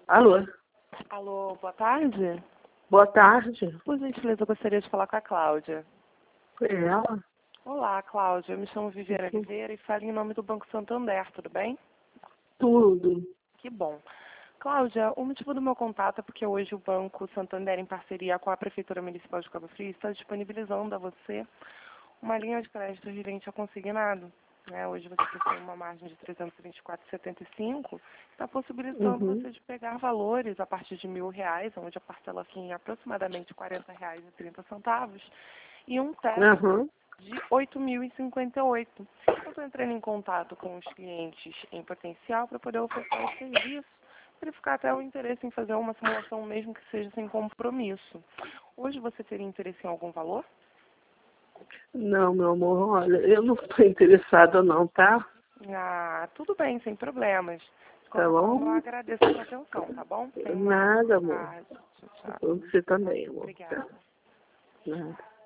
Alô? Alô, boa tarde. Boa tarde. Por gentileza, eu gostaria de falar com a Cláudia. Foi ela? Olá, Cláudia. Eu me chamo Viviane Oliveira e falo em nome do Banco Santander, tudo bem? Tudo. Que bom. Cláudia, o motivo do meu contato é porque hoje o Banco Santander, em parceria com a Prefeitura Municipal de Cabo Frio, está disponibilizando a você uma linha de crédito gerente a consignado. Hoje você possui uma margem de 324,75, está possibilitando você de pegar valores a partir de R$ 1.000, onde a parcela fica em aproximadamente R$ 40,30, e um teto de R$ 8.058. Eu estou entrando em contato com os clientes em potencial para poder oferecer esse serviço, verificar até o interesse em fazer uma simulação, mesmo que seja sem compromisso. Hoje você teria interesse em algum valor? Não, meu amor, olha, eu não estou interessada não, tá? Ah, tudo bem, sem problemas. De Tá qualquer forma, eu bom? agradeço a sua atenção, tá bom? Tenha uma Nada, boa amor. tarde. Tchau, tchau. Você também, amor. Obrigada. Tá? Nada.